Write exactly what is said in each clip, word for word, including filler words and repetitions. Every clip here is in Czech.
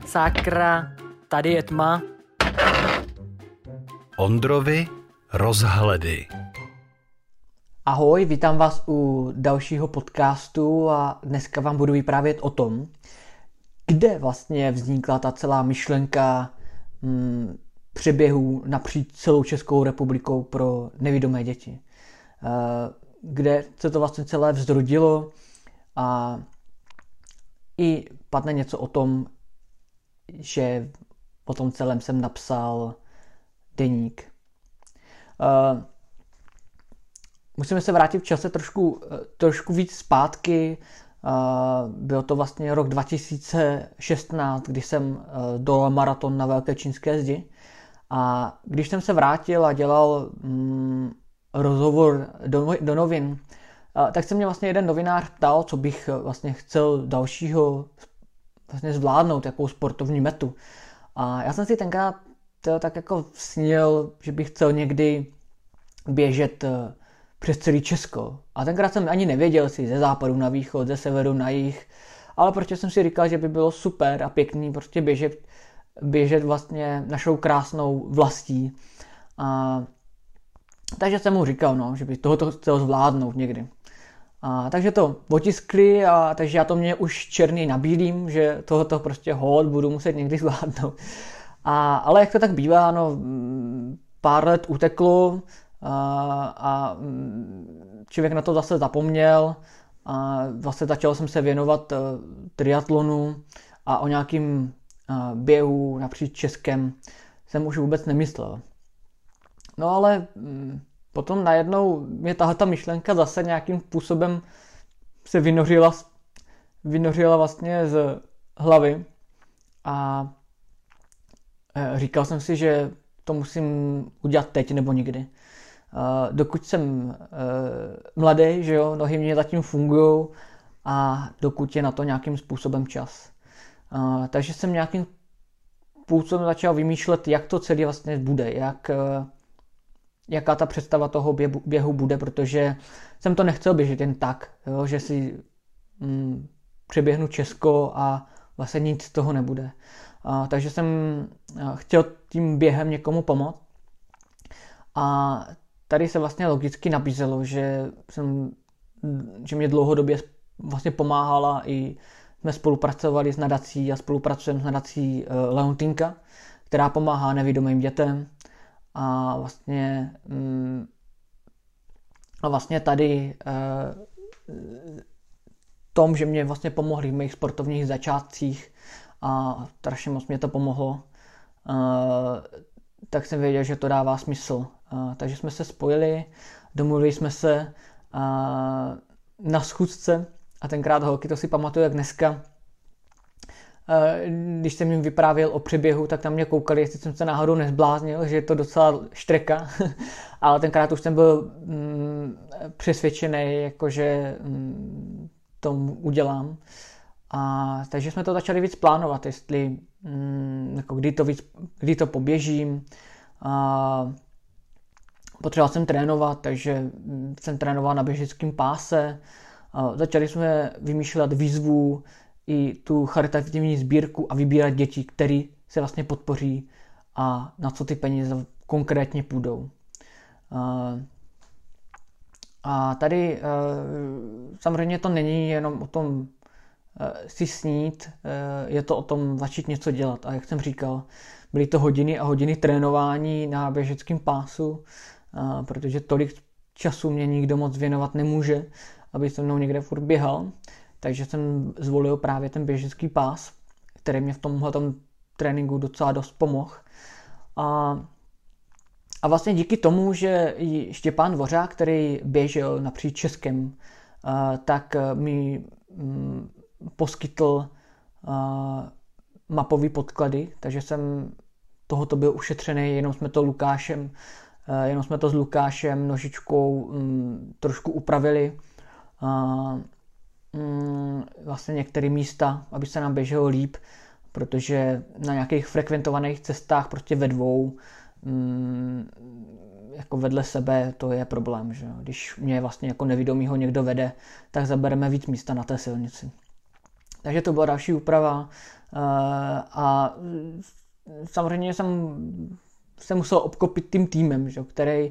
Sakra, tady je tma. Ondrovi rozhledy. Ahoj, vítám vás u dalšího podcastu a dneska vám budu vyprávět o tom, kde vlastně vznikla ta celá myšlenka hm, přeběhů napříč celou Českou republikou pro nevidomé děti. Kde se to vlastně celé vzrodilo a i padne něco o tom, že o tom celém jsem napsal deník. Uh, musíme se vrátit v čase trošku, trošku víc zpátky. Uh, byl to vlastně rok dva tisíce šestnáct, kdy jsem uh, dolal maraton na Velké čínské zdi. A když jsem se vrátil a dělal um, rozhovor do, do novin, uh, tak se mě vlastně jeden novinář ptal, co bych vlastně chcel dalšího vlastně zvládnout, jakou sportovní metu. A já jsem si tenkrát to tak jako snil, že bych chtěl někdy běžet přes celý Česko. A tenkrát jsem ani nevěděl, jestli ze západu na východ, ze severu na jih, ale prostě jsem si říkal, že by bylo super a pěkný prostě běžet, běžet vlastně našou krásnou vlastí. A, takže jsem mu říkal, no, že by tohoto chtěl zvládnout někdy. A, takže to otiskli a takže já to mě už černý na bílým, že tohoto prostě hod budu muset někdy zvládnout. A, ale jak to tak bývá, no, pár let uteklo a, a člověk na to zase zapomněl a vlastně začal jsem se věnovat uh, triatlonu a o nějakým uh, běhu napříč Českem jsem už vůbec nemyslel. No ale um, potom najednou mě tahleta myšlenka zase nějakým způsobem se vynořila, vynořila vlastně z hlavy a říkal jsem si, že to musím udělat teď nebo nikdy. Uh, dokud jsem uh, mladý, že jo, nohy mě zatím fungují a dokud je na to nějakým způsobem čas. Uh, takže jsem nějakým způsobem začal vymýšlet, jak to celé vlastně bude, jak, uh, jaká ta představa toho běhu, běhu bude, protože jsem to nechtěl běžet jen tak, jo, že si um, přeběhnu Česko a vlastně nic z toho nebude. Uh, takže jsem uh, chtěl tím během někomu pomoct. A tady se vlastně logicky nabízelo, že, jsem, že mě dlouhodobě vlastně pomáhala i jsme spolupracovali s nadací a spolupracujeme s nadací uh, Leontýnka, která pomáhá nevidomým dětem. A vlastně, um, a vlastně tady uh, tom, že mě vlastně pomohli v mých sportovních začátcích, a strašně moc mě to pomohlo, uh, tak jsem věděl, že to dává smysl. Uh, takže jsme se spojili, domluvili jsme se uh, na schůzce a tenkrát holky, to si pamatuju jak dneska, uh, když jsem jim vyprávěl o přeběhu, tak tam mě koukali, jestli jsem se náhodou nezbláznil, že je to docela štreka, ale tenkrát už jsem byl um, přesvědčený, jakože um, to udělám. A takže jsme to začali víc plánovat, jestli mm, jako kdy, to víc, kdy to poběžím. A potřeboval jsem trénovat, takže jsem trénoval na běžeckém páse. A začali jsme vymýšlet výzvu i tu charitativní sbírku a vybírat děti, které se vlastně podpoří a na co ty peníze konkrétně půjdou. A, a tady samozřejmě to není jenom o tom si snít, je to o tom začít něco dělat. A jak jsem říkal, byly to hodiny a hodiny trénování na běžeckém pásu, protože tolik času mě nikdo moc věnovat nemůže, aby se mnou někde furt běhal. Takže jsem zvolil právě ten běžecký pás, který mě v tomhle tréninku docela dost pomohl. A, a vlastně díky tomu, že i Štěpán Dvořák, který běžel napříč Českem, tak mi poskytl uh, mapový podklady, takže jsem tohoto byl ušetřený, jenom jsme to Lukášem, uh, jenom jsme to s Lukášem nožičkou um, trošku upravili. Uh, um, vlastně některé místa, aby se nám běželo líp, protože na nějakých frekventovaných cestách prostě ve dvou um, jako vedle sebe to je problém, že? Když mě vlastně jako nevidomýho někdo vede, tak zabereme víc místa na té silnici. Takže to byla další úprava a samozřejmě jsem se musel obklopit tím týmem, že, který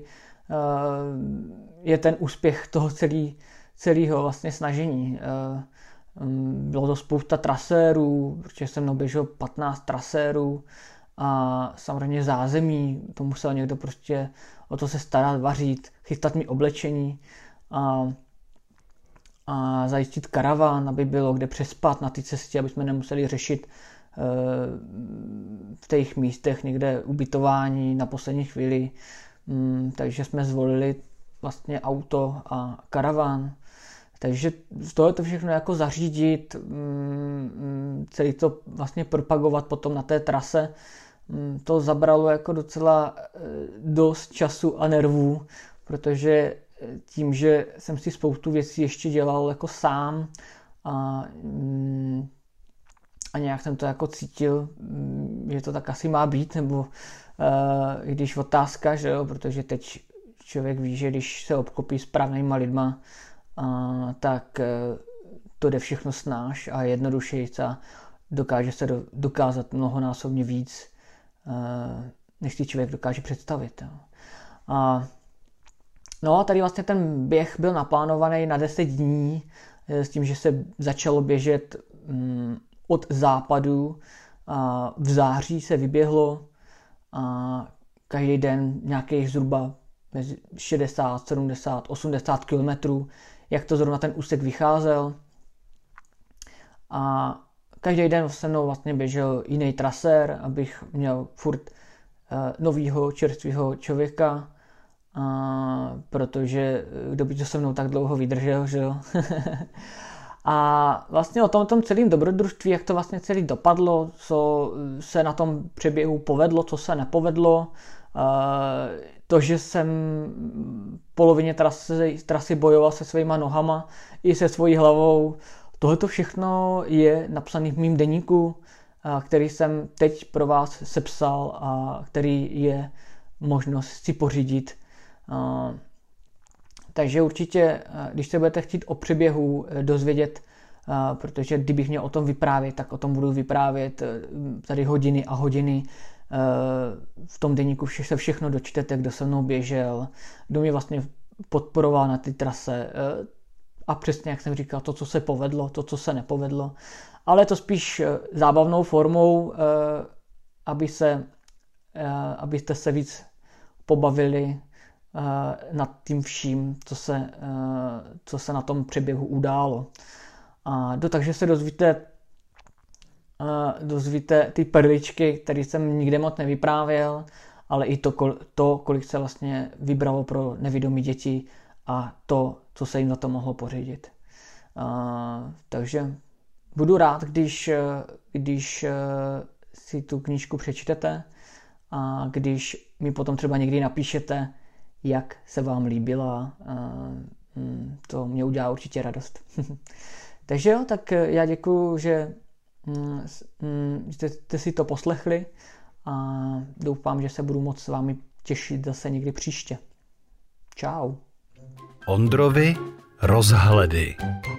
je ten úspěch toho celý, celého vlastně snažení. Bylo to spousta trasérů, protože jsem mnou běžel patnáct trasérů a samozřejmě zázemí, to musel někdo prostě o to se starat, vařit, chystat mi oblečení a, a zajistit karavan, aby bylo kde přespat na té cestě, aby jsme nemuseli řešit e, v těch místech někde ubytování na poslední chvíli. Mm, takže jsme zvolili vlastně auto a karavan. Takže z toho to všechno jako zařídit, mm, celý to vlastně propagovat potom na té trase, mm, to zabralo jako docela dost času a nervů, protože tím, že jsem si spoustu věcí ještě dělal jako sám a, mm, a nějak jsem to jako cítil, mm, že to tak asi má být, nebo uh, i když otázka, že jo, protože teď člověk ví, že když se obklopí správnýma lidma, a, tak to jde všechno snáš a jednodušeji a dokáže se do, dokázat mnohonásobně víc, než si člověk dokáže představit. Jo. A, no a tady vlastně ten běh byl naplánovaný na deset dní s tím, že se začalo běžet mm, od západu. A v září se vyběhlo a každý den nějakých zhruba šedesát, sedmdesát, osmdesát kilometrů, jak to zrovna ten úsek vycházel. A každý den se mnou vlastně běžel jiný trasér, abych měl furt uh, novýho, čerstvého člověka, uh, protože kdo by to se mnou tak dlouho vydržel, že jo. A vlastně o tom, tom celém dobrodružství, jak to vlastně celý dopadlo, co se na tom přeběhu povedlo, co se nepovedlo, to, že jsem v polovině trasy, trasy bojoval se svýma nohama i se svojí hlavou, tohle všechno je napsané v mým deníku, který jsem teď pro vás sepsal a který je možnost si pořídit. Takže určitě, když se budete chtít o přeběhu dozvědět, protože kdybych měl o tom vyprávět, tak o tom budu vyprávět tady hodiny a hodiny. V tom deníku se všechno dočtete, kdo se mnou běžel, kdo mě vlastně podporoval na ty trase a přesně, jak jsem říkal, to, co se povedlo, to, co se nepovedlo. Ale je to spíš zábavnou formou, aby se, abyste se víc pobavili nad tím vším, co se, co se na tom přeběhu událo. A do, takže se dozvíte, dozvíte ty perličky, které jsem nikde moc nevyprávěl, ale i to, to, kolik se vlastně vybralo pro nevidomé děti a to, co se jim na to mohlo pořídit. Takže budu rád, když, když si tu knížku přečtete a když mi potom třeba někdy napíšete, jak se vám líbila, to mě udělá určitě radost. Takže jo, tak já děkuju, že jste si to poslechli a doufám, že se budu moct s vámi těšit zase někdy příště. Čau. Ondrovi rozhledy.